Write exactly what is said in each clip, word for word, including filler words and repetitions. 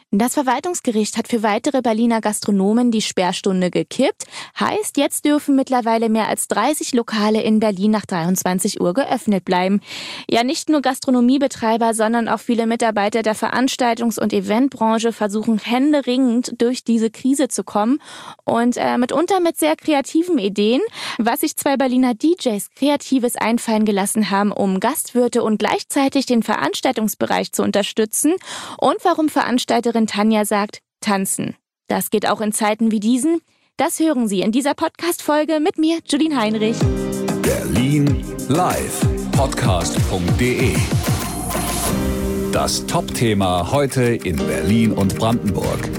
Das Verwaltungsgericht hat für weitere Berliner Gastronomen die Sperrstunde gekippt. Heißt, jetzt dürfen mittlerweile mehr als dreißig Lokale in Berlin nach dreiundzwanzig Uhr geöffnet bleiben. Ja, nicht nur Gastronomiebetreiber, sondern auch viele Mitarbeiter der Veranstaltungs- und Eventbranche versuchen händeringend durch diese Krise zu kommen. Und äh, mitunter mit sehr kreativen Ideen, was sich zwei Berliner D Js Kreatives einfallen gelassen haben, um Gastwirte und gleichzeitig den Veranstaltungsbereich zu unterstützen. Und warum Veranstalterin Tanja sagt, tanzen. Das geht auch in Zeiten wie diesen. Das hören Sie in dieser Podcast-Folge mit mir, Julien Heinrich. Berlin live, podcast punkt de. Das Top-Thema heute in Berlin und Brandenburg.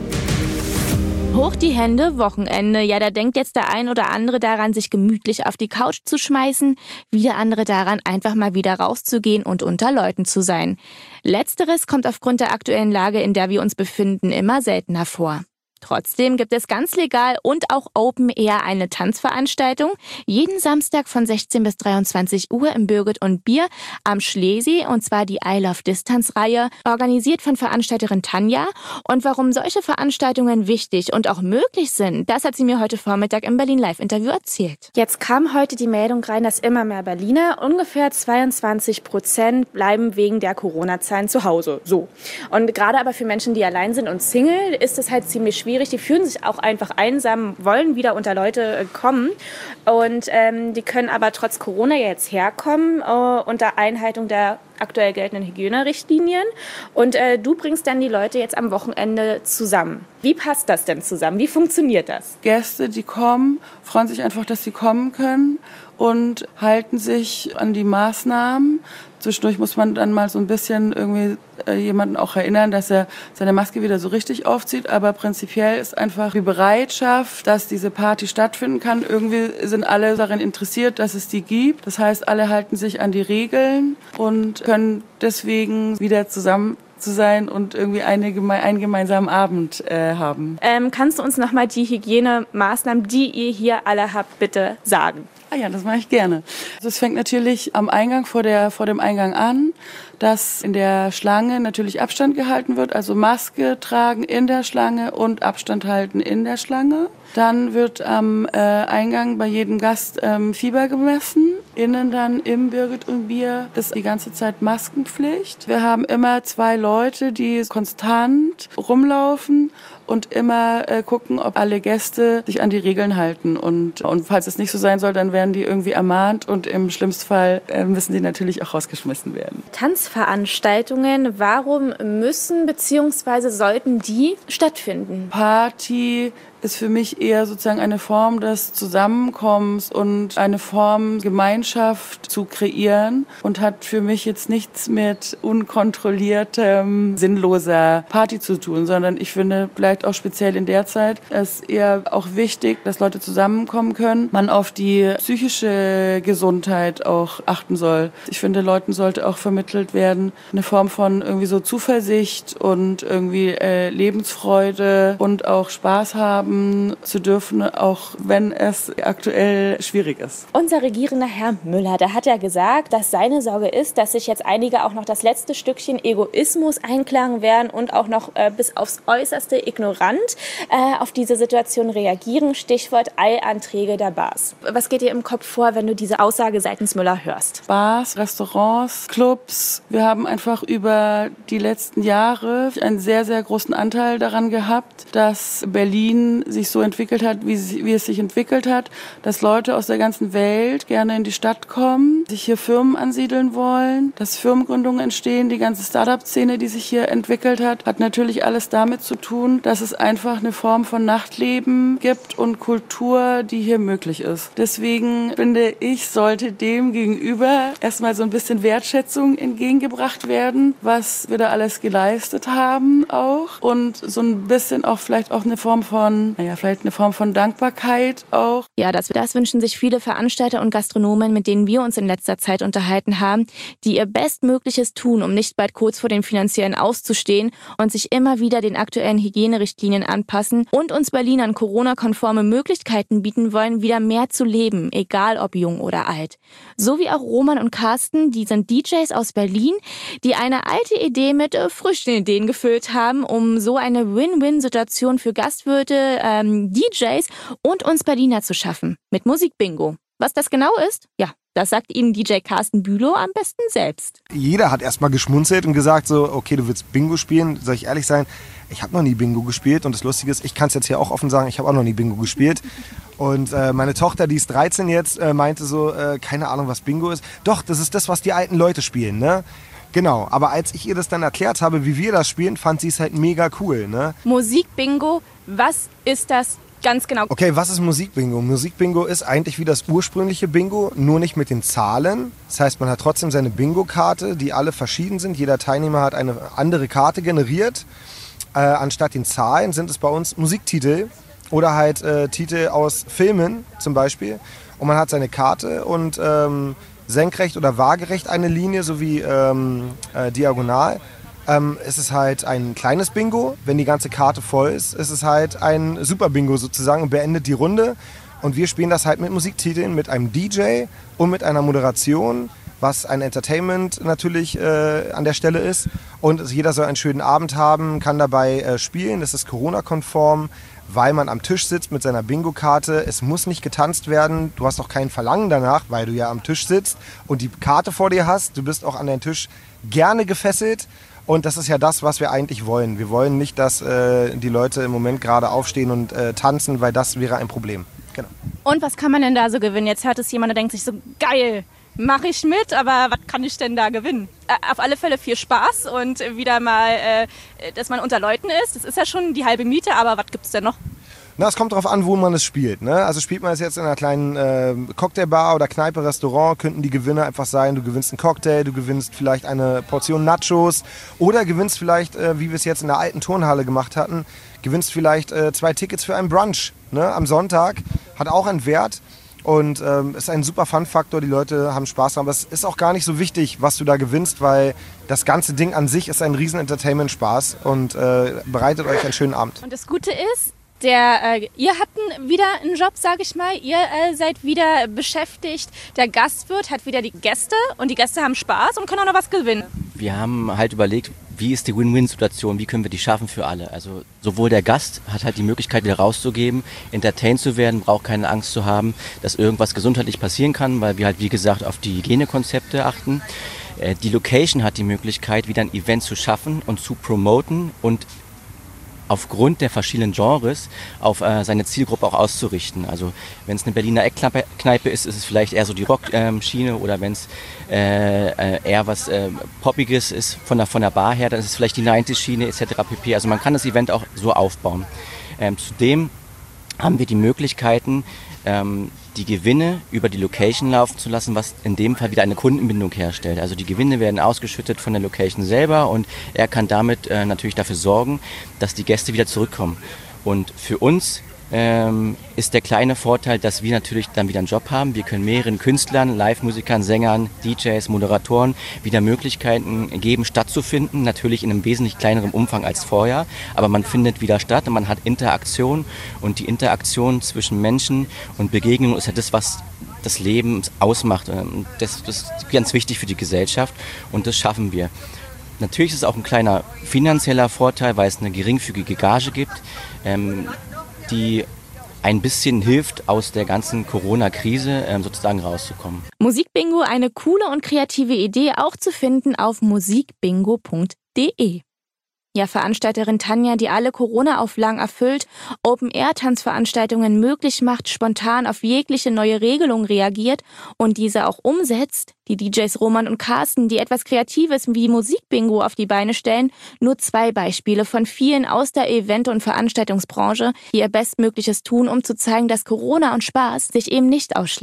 Hoch die Hände, Wochenende. Ja, da denkt jetzt der ein oder andere daran, sich gemütlich auf die Couch zu schmeißen. Wieder andere daran, einfach mal wieder rauszugehen und unter Leuten zu sein. Letzteres kommt aufgrund der aktuellen Lage, in der wir uns befinden, immer seltener vor. Trotzdem gibt es ganz legal und auch Open Air eine Tanzveranstaltung. Jeden Samstag von sechzehn bis dreiundzwanzig Uhr im Birgit und Bier am Schlesee, und zwar die I Love Distance-Reihe, organisiert von Veranstalterin Tanja. Und warum solche Veranstaltungen wichtig und auch möglich sind, das hat sie mir heute Vormittag im Berlin Live-Interview erzählt. Jetzt kam heute die Meldung rein, dass immer mehr Berliner, ungefähr zweiundzwanzig Prozent, bleiben wegen der Corona-Zahlen zu Hause. So. Und gerade aber für Menschen, die allein sind und Single, ist es halt ziemlich schwierig. Die fühlen sich auch einfach einsam, wollen wieder unter Leute kommen. Und ähm, die können aber trotz Corona jetzt herkommen, äh, unter Einhaltung der aktuell geltenden Hygienerichtlinien. Und äh, du bringst dann die Leute jetzt am Wochenende zusammen. Wie passt das denn zusammen? Wie funktioniert das? Gäste, die kommen, freuen sich einfach, dass sie kommen können und halten sich an die Maßnahmen. Zwischendurch muss man dann mal so ein bisschen irgendwie äh, jemanden auch erinnern, dass er seine Maske wieder so richtig aufzieht. Aber prinzipiell ist einfach die Bereitschaft, dass diese Party stattfinden kann. Irgendwie sind alle daran interessiert, dass es die gibt. Das heißt, alle halten sich an die Regeln und können deswegen wieder zusammen zu sein und irgendwie eine, geme- einen gemeinsamen Abend äh, haben. Ähm, kannst du uns nochmal die Hygienemaßnahmen, die ihr hier alle habt, bitte sagen? Ah ja, das mache ich gerne. Also es fängt natürlich am Eingang, vor, der, vor dem Eingang an, dass in der Schlange natürlich Abstand gehalten wird, also Maske tragen in der Schlange und Abstand halten in der Schlange. Dann wird am äh, Eingang bei jedem Gast ähm, Fieber gemessen. Innen dann im Birgit und Bier ist die ganze Zeit Maskenpflicht. Wir haben immer zwei Leute, die konstant rumlaufen und immer äh, gucken, ob alle Gäste sich an die Regeln halten. Und, und falls es nicht so sein soll, dann werden die irgendwie ermahnt und im schlimmsten Fall äh, müssen die natürlich auch rausgeschmissen werden. Tanzveranstaltungen, warum müssen bzw. sollten die stattfinden? Party ist für mich eher sozusagen eine Form des Zusammenkommens und eine Form, Gemeinschaft zu kreieren und hat für mich jetzt nichts mit unkontrolliertem, sinnloser Party zu tun, sondern ich finde vielleicht auch speziell in der Zeit ist eher auch wichtig, dass Leute zusammenkommen können, man auf die psychische Gesundheit auch achten soll. Ich finde, Leuten sollte auch vermittelt werden, eine Form von irgendwie so Zuversicht und irgendwie äh, Lebensfreude und auch Spaß haben zu dürfen, auch wenn es aktuell schwierig ist. Unser regierender Herr Müller, der hat ja gesagt, dass seine Sorge ist, dass sich jetzt einige auch noch das letzte Stückchen Egoismus einklagen werden und auch noch äh, bis aufs Äußerste ignorant äh, auf diese Situation reagieren. Stichwort Eilanträge der Bars. Was geht dir im Kopf vor, wenn du diese Aussage seitens Müller hörst? Bars, Restaurants, Clubs. Wir haben einfach über die letzten Jahre einen sehr, sehr großen Anteil daran gehabt, dass Berlin sich so entwickelt hat, wie, sie, wie es sich entwickelt hat, dass Leute aus der ganzen Welt gerne in die Stadt kommen, sich hier Firmen ansiedeln wollen, dass Firmengründungen entstehen, die ganze Start-up-Szene, die sich hier entwickelt hat, hat natürlich alles damit zu tun, dass es einfach eine Form von Nachtleben gibt und Kultur, die hier möglich ist. Deswegen finde ich, sollte dem gegenüber erstmal so ein bisschen Wertschätzung entgegengebracht werden, was wir da alles geleistet haben auch und so ein bisschen auch vielleicht auch eine Form von von, naja, vielleicht eine Form von Dankbarkeit auch. Ja, das, das wünschen sich viele Veranstalter und Gastronomen, mit denen wir uns in letzter Zeit unterhalten haben, die ihr Bestmögliches tun, um nicht bald kurz vor dem finanziellen Auszustehen und sich immer wieder den aktuellen Hygienerichtlinien anpassen und uns Berlinern Corona-konforme Möglichkeiten bieten wollen, wieder mehr zu leben, egal ob jung oder alt. So wie auch Roman und Carsten, die sind D Js aus Berlin, die eine alte Idee mit äh, frischen Ideen gefüllt haben, um so eine Win-Win-Situation für Gastwirte, ähm, D Js und uns Berliner zu schaffen. Mit Musikbingo. Was das genau ist? Ja, das sagt Ihnen D J Carsten Bülow am besten selbst. Jeder hat erstmal geschmunzelt und gesagt so, okay, du willst Bingo spielen. Soll ich ehrlich sein? Ich habe noch nie Bingo gespielt und das Lustige ist, ich kann es jetzt hier auch offen sagen, ich habe auch noch nie Bingo gespielt. Und äh, meine Tochter, die ist dreizehn jetzt, äh, meinte so, äh, keine Ahnung, was Bingo ist. Doch, das ist das, was die alten Leute spielen, ne? Genau, aber als ich ihr das dann erklärt habe, wie wir das spielen, fand sie es halt mega cool, ne? Musikbingo, was ist das ganz genau? Okay, was ist Musikbingo? Musikbingo ist eigentlich wie das ursprüngliche Bingo, nur nicht mit den Zahlen. Das heißt, man hat trotzdem seine Bingo-Karte, die alle verschieden sind. Jeder Teilnehmer hat eine andere Karte generiert. Äh, anstatt den Zahlen sind es bei uns Musiktitel oder halt äh, Titel aus Filmen zum Beispiel. Und man hat seine Karte und ähm, senkrecht oder waagerecht eine Linie sowie ähm, äh, diagonal. Ähm, es ist halt ein kleines Bingo. Wenn die ganze Karte voll ist, ist es halt ein Super Bingo sozusagen und beendet die Runde. Und wir spielen das halt mit Musiktiteln, mit einem D J und mit einer Moderation, was ein Entertainment natürlich äh, an der Stelle ist. Und jeder soll einen schönen Abend haben, kann dabei äh, spielen. Das ist Corona-konform, weil man am Tisch sitzt mit seiner Bingo-Karte. Es muss nicht getanzt werden. Du hast auch kein Verlangen danach, weil du ja am Tisch sitzt und die Karte vor dir hast. Du bist auch an den Tisch gerne gefesselt. Und das ist ja das, was wir eigentlich wollen. Wir wollen nicht, dass äh, die Leute im Moment gerade aufstehen und äh, tanzen, weil das wäre ein Problem. Genau. Und was kann man denn da so gewinnen? Jetzt hört es jemand, der denkt sich so, geil, mache ich mit, aber was kann ich denn da gewinnen? Äh, auf alle Fälle viel Spaß und wieder mal, äh, dass man unter Leuten ist. Das ist ja schon die halbe Miete, aber was gibt's denn noch? Na, es kommt darauf an, wo man es spielt. Ne? Also spielt man es jetzt in einer kleinen äh, Cocktailbar oder Kneipe, Restaurant, könnten die Gewinne einfach sein, du gewinnst einen Cocktail, du gewinnst vielleicht eine Portion Nachos oder gewinnst vielleicht, äh, wie wir es jetzt in der alten Turnhalle gemacht hatten, gewinnst vielleicht äh, zwei Tickets für einen Brunch, ne? Am Sonntag. Hat auch einen Wert und ähm, ist ein super Fun-Faktor, die Leute haben Spaß dran. Aber es ist auch gar nicht so wichtig, was du da gewinnst, weil das ganze Ding an sich ist ein riesen Entertainment-Spaß und äh, bereitet euch einen schönen Abend. Und das Gute ist, Der, äh, ihr habt einen, wieder einen Job, sage ich mal. Ihr äh, seid wieder beschäftigt. Der Gastwirt hat wieder die Gäste und die Gäste haben Spaß und können auch noch was gewinnen. Wir haben halt überlegt, wie ist die Win-Win-Situation, wie können wir die schaffen für alle. Also sowohl der Gast hat halt die Möglichkeit, wieder rauszugeben, entertained zu werden, braucht keine Angst zu haben, dass irgendwas gesundheitlich passieren kann, weil wir halt, wie gesagt, auf die Hygienekonzepte achten. Äh, die Location hat die Möglichkeit, wieder ein Event zu schaffen und zu promoten und aufgrund der verschiedenen Genres auf äh, seine Zielgruppe auch auszurichten. Also wenn es eine Berliner Eckkneipe ist, ist es vielleicht eher so die Rock-Schiene ähm, oder wenn es äh, äh, eher was äh, Poppiges ist von der, von der Bar her, dann ist es vielleicht die neunziger-Schiene et cetera pp. Also man kann das Event auch so aufbauen. Ähm, zudem haben wir die Möglichkeiten, ähm, die Gewinne über die Location laufen zu lassen, was in dem Fall wieder eine Kundenbindung herstellt. Also die Gewinne werden ausgeschüttet von der Location selber und er kann damit äh, natürlich dafür sorgen, dass die Gäste wieder zurückkommen. Und für uns ähm, ist der kleine Vorteil, dass wir natürlich dann wieder einen Job haben. Wir können mehreren Künstlern, Live-Musikern, Sängern, D Js, Moderatoren wieder Möglichkeiten geben, stattzufinden. Natürlich in einem wesentlich kleineren Umfang als vorher, aber man findet wieder statt und man hat Interaktion und die Interaktion zwischen Menschen und Begegnung ist ja das, was das Leben ausmacht. Das, das ist ganz wichtig für die Gesellschaft und das schaffen wir. Natürlich ist es auch ein kleiner finanzieller Vorteil, weil es eine geringfügige Gage gibt, ähm, die ein bisschen hilft, aus der ganzen Corona-Krise ähm, sozusagen rauszukommen. Musikbingo, eine coole und kreative Idee, auch zu finden auf musikbingo punkt de. Ja, Veranstalterin Tanja, die alle Corona-Auflagen erfüllt, Open-Air-Tanzveranstaltungen möglich macht, spontan auf jegliche neue Regelung reagiert und diese auch umsetzt. Die D Js Roman und Carsten, die etwas Kreatives wie Musikbingo auf die Beine stellen, nur zwei Beispiele von vielen aus der Event- und Veranstaltungsbranche, die ihr Bestmögliches tun, um zu zeigen, dass Corona und Spaß sich eben nicht ausschließt.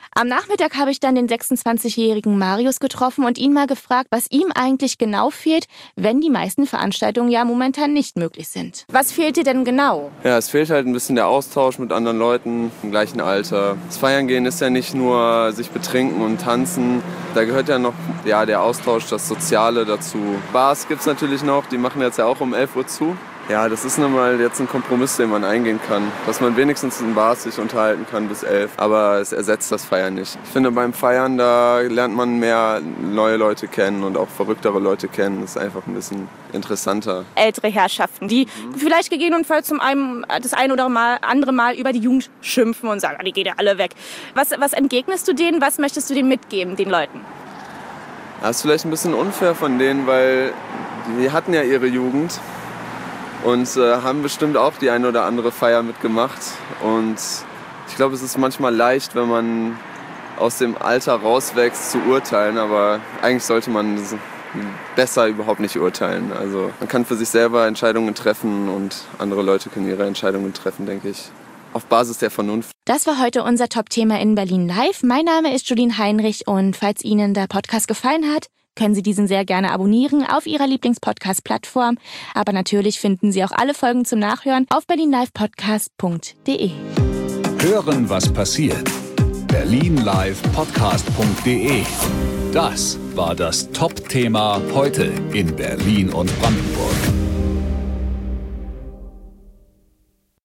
Am Nachmittag habe ich dann den sechsundzwanzigjährigen Marius getroffen und ihn mal gefragt, was ihm eigentlich genau fehlt, wenn die meisten Veranstaltungen ja momentan nicht möglich sind. Was fehlt dir denn genau? Ja, es fehlt halt ein bisschen der Austausch mit anderen Leuten im gleichen Alter. Das Feiern gehen ist ja nicht nur sich betrinken und tanzen. Da gehört ja noch ja, der Austausch, das Soziale dazu. Bars gibt es natürlich noch, die machen jetzt ja auch um elf Uhr zu. Ja, das ist nun mal jetzt ein Kompromiss, den man eingehen kann. Dass man wenigstens in Bars sich unterhalten kann bis elf. Aber es ersetzt das Feiern nicht. Ich finde, beim Feiern, da lernt man mehr neue Leute kennen und auch verrücktere Leute kennen. Das ist einfach ein bisschen interessanter. Ältere Herrschaften, die mhm. vielleicht gegebenenfalls zum einen, das ein oder mal, andere Mal über die Jugend schimpfen und sagen, die geht ja alle weg. Was, was entgegnest du denen? Was möchtest du denen mitgeben, den Leuten? Das ist vielleicht ein bisschen unfair von denen, weil die hatten ja ihre Jugend. Und äh, haben bestimmt auch die eine oder andere Feier mitgemacht. Und ich glaube, es ist manchmal leicht, wenn man aus dem Alter rauswächst, zu urteilen. Aber eigentlich sollte man besser überhaupt nicht urteilen. Also man kann für sich selber Entscheidungen treffen und andere Leute können ihre Entscheidungen treffen, denke ich. Auf Basis der Vernunft. Das war heute unser Top-Thema in Berlin Live. Mein Name ist Julien Heinrich und falls Ihnen der Podcast gefallen hat, können Sie diesen sehr gerne abonnieren auf Ihrer Lieblingspodcast-Plattform. Aber natürlich finden Sie auch alle Folgen zum Nachhören auf berlin live podcast punkt de. Hören, was passiert. berlin live podcast punkt de. Das war das Top-Thema heute in Berlin und Brandenburg.